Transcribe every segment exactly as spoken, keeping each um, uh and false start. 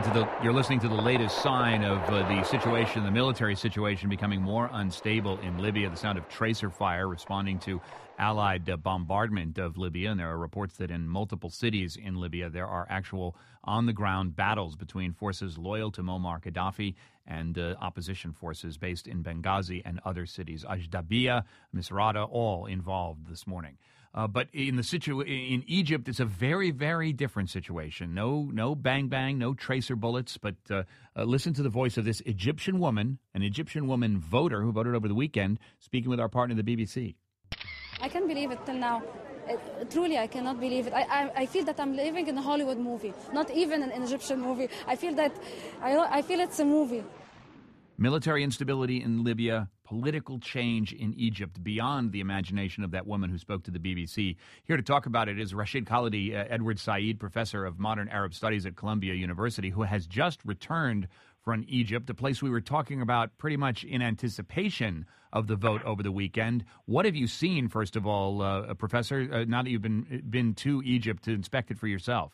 to the you're listening to the latest sign of uh, the situation, the military situation, becoming more unstable in Libya. The sound of tracer fire responding to Allied uh, bombardment of Libya, and there are reports that in multiple cities in Libya there are actual on-the-ground battles between forces loyal to Muammar Gaddafi and uh, opposition forces based in Benghazi and other cities. Ajdabiya, Misrata, all involved this morning. Uh, but in the situ- in Egypt, it's a very, very different situation. No, no bang bang, no tracer bullets. But uh, uh, listen to the voice of this Egyptian woman, an Egyptian woman voter who voted over the weekend, speaking with our partner, the B B C. I can't believe it till now. It, truly, I cannot believe it. I, I, I feel that I'm living in a Hollywood movie, not even an Egyptian movie. I feel that I, I feel it's a movie. Military instability in Libya, political change in Egypt beyond the imagination of that woman who spoke to the B B C. Here to talk about it is Rashid Khalidi, uh, Edward Said, professor of modern Arab studies at Columbia University, who has just returned from Egypt, a place we were talking about pretty much in anticipation of the vote over the weekend. What have you seen, first of all, uh, Professor, uh, now that you've been been to Egypt to inspect it for yourself?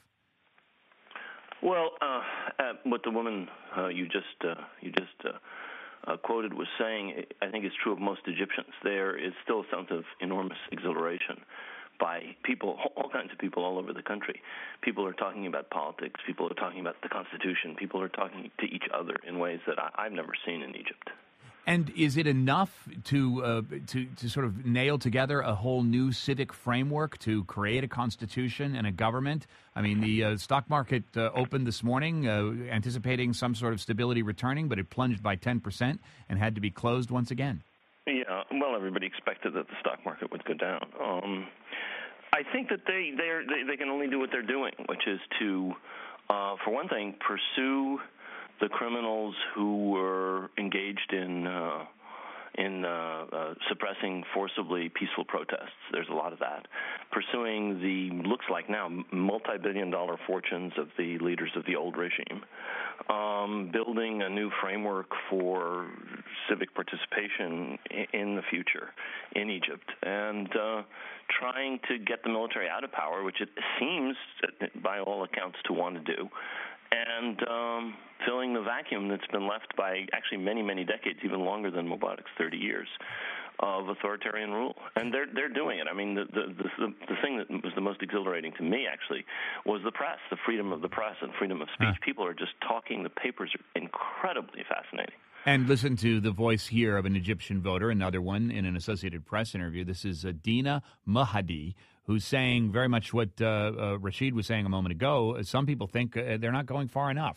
Well, uh, uh, what the woman uh, you just uh, you just uh, uh, quoted was saying, I think is true of most Egyptians. There is still a sense of enormous exhilaration by people, all kinds of people all over the country. People are talking about politics. People are talking about the Constitution. People are talking to each other in ways that I, I've never seen in Egypt. And is it enough to uh, to to sort of nail together a whole new civic framework to create a constitution and a government? I mean, the uh, stock market uh, opened this morning uh, anticipating some sort of stability returning, but it plunged by ten percent and had to be closed once again. Yeah, well, everybody expected that the stock market would go down. Um, I think that they they're, they they can only do what they're doing, which is to, uh, for one thing, pursue the criminals who were engaged in uh, in uh, uh, suppressing forcibly peaceful protests. There's a lot of that. Pursuing the, looks like now, multi-billion dollar fortunes of the leaders of the old regime. Um, building a new framework for civic participation in the future in Egypt. And uh, trying to get the military out of power, which it seems, by all accounts, to want to do. And um, filling the vacuum that's been left by actually many, many decades, even longer than Mubarak's thirty years of authoritarian rule. And they're they're doing it. I mean, the the, the the thing that was the most exhilarating to me, actually, was the press, the freedom of the press and freedom of speech. Huh. People are just talking. The papers are incredibly fascinating. And listen to the voice here of an Egyptian voter, another one in an Associated Press interview. This is uh, Dina Mahadi, who's saying very much what uh, uh, Rashid was saying a moment ago. Some people think uh, they're not going far enough.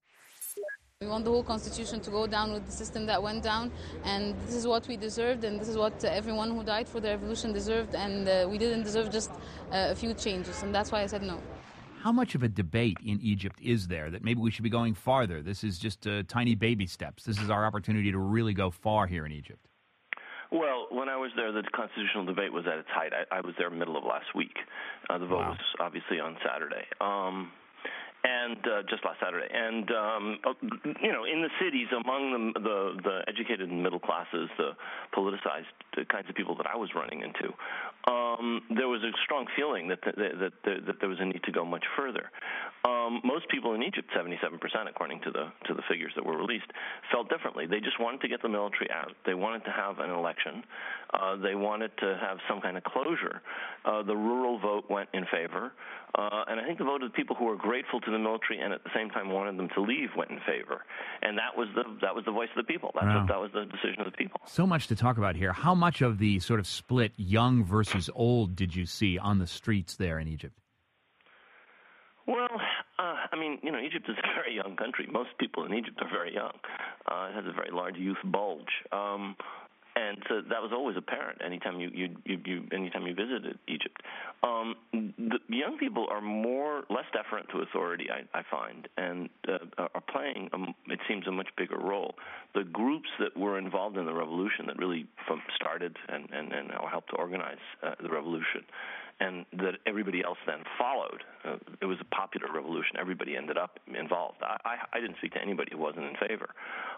We want the whole constitution to go down with the system that went down, and this is what we deserved, and this is what uh, everyone who died for the revolution deserved, and uh, we didn't deserve just uh, a few changes, and that's why I said no. How much of a debate in Egypt is there that maybe we should be going farther? This is just uh, tiny baby steps. This is our opportunity to really go far here in Egypt. Well, when I was there, the constitutional debate was at its height. I, I was there middle of last week. Uh, the vote wow. was obviously on Saturday. Um, and uh, just last Saturday. And, um, you know, in the cities, among the, the, the educated and middle classes, the politicized the kinds of people that I was running into, um, there was a strong feeling that, that, that, that, that there was a need to go much further. Um, most people in Egypt, seventy-seven percent, according to the to the figures that were released, felt differently. They just wanted to get the military out. They wanted to have an election. Uh, they wanted to have some kind of closure. Uh, the rural vote went in favor. Uh, and I think the vote of the people who were grateful to the military and at the same time wanted them to leave went in favor. And that was the that was the voice of the people. That's wow. what, that was the decision of the people. So much to talk about here. How much of the sort of split young versus old did you see on the streets there in Egypt? Well, uh, I mean, you know, Egypt is a very young country. Most people in Egypt are very young. Uh, it has a very large youth bulge. Um, And so that was always apparent anytime you you, you, you anytime you visited Egypt. Um, the young people are more less deferent to authority, I, I find, and uh, are playing, a, it seems, a much bigger role. The groups that were involved in the revolution that really from started and, and, and helped to organize uh, the revolution, and that everybody else then followed. Uh, it was a popular revolution. Everybody ended up involved. I, I, I didn't speak to anybody who wasn't in favor. Um,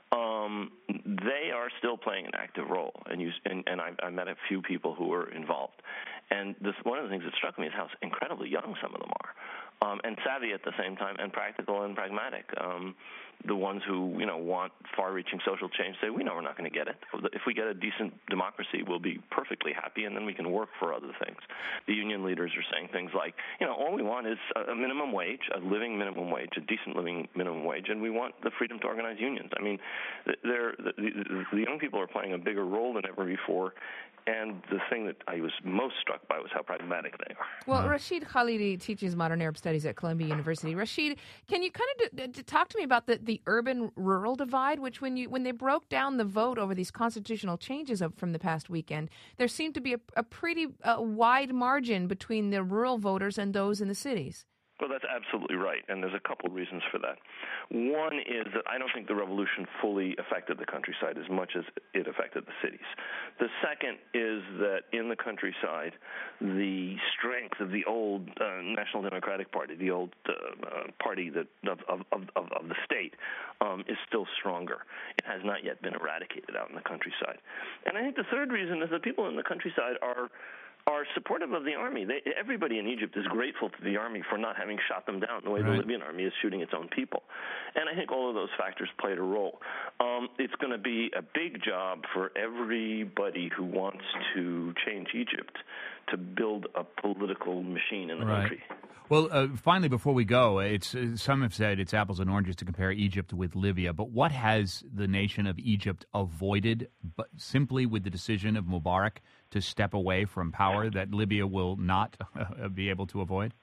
um, they are still playing an active role. And, you, and, and I, I met a few people who were involved. And this, one of the things that struck me is how incredibly young some of them are, um, and savvy at the same time, and practical and pragmatic. Um, the ones who, you know, want far-reaching social change say, we know we're not going to get it. If we get a decent democracy, we'll be perfectly happy, and then we can work for other things. The union leaders are saying things like, you know, all we want is a minimum wage, a living minimum wage, a decent living minimum wage, and we want the freedom to organize unions. I mean, they're, the, the young people are playing a bigger role than ever before, and the thing that I was most struck by was how pragmatic they are. Well, Rashid Khalidi teaches modern Arab studies at Columbia University. Rashid, can you kind of d- d- talk to me about the, the urban-rural divide, which when you when they broke down the vote over these constitutional changes of, from the past weekend, there seemed to be a, a pretty uh, wide margin between the rural voters and those in the cities. Well, that's absolutely right, and there's a couple of reasons for that. One is that I don't think the revolution fully affected the countryside as much as it affected the cities. The second is that in the countryside, the strength of the old uh, National Democratic Party, the old uh, uh, party that of, of, of, of the state, um, is still stronger. It has not yet been eradicated out in the countryside. And I think the third reason is that people in the countryside are are supportive of the army. They, everybody in Egypt is grateful to the army for not having shot them down the way right. the Libyan army is shooting its own people. And I think all of those factors played a role. Um, it's going to be a big job for everybody who wants to change Egypt to build a political machine in the right. country. Well, uh, finally, before we go, it's uh, some have said it's apples and oranges to compare Egypt with Libya, but what has the nation of Egypt avoided but simply with the decision of Mubarak to step away from power that Libya will not uh, be able to avoid?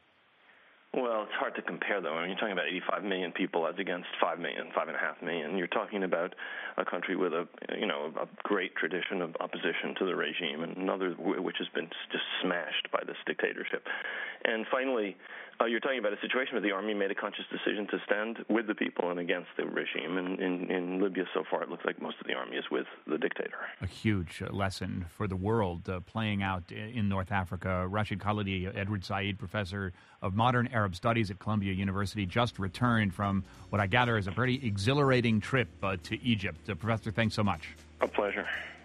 Well, it's hard to compare, though. I mean, you're talking about eighty-five million people as against five million, five and a half million. You're talking about a country with a, you know, a great tradition of opposition to the regime, and another which has been just smashed by this dictatorship. And finally, uh, you're talking about a situation where the army made a conscious decision to stand with the people and against the regime. And in, in Libya, so far, it looks like most of the army is with the dictator. A huge uh, lesson for the world uh, playing out in North Africa. Rashid Khalidi, Edward Said, professor of modern Arab studies at Columbia University, just returned from what I gather is a pretty exhilarating trip uh, to Egypt. Uh, Professor, thanks so much. A pleasure.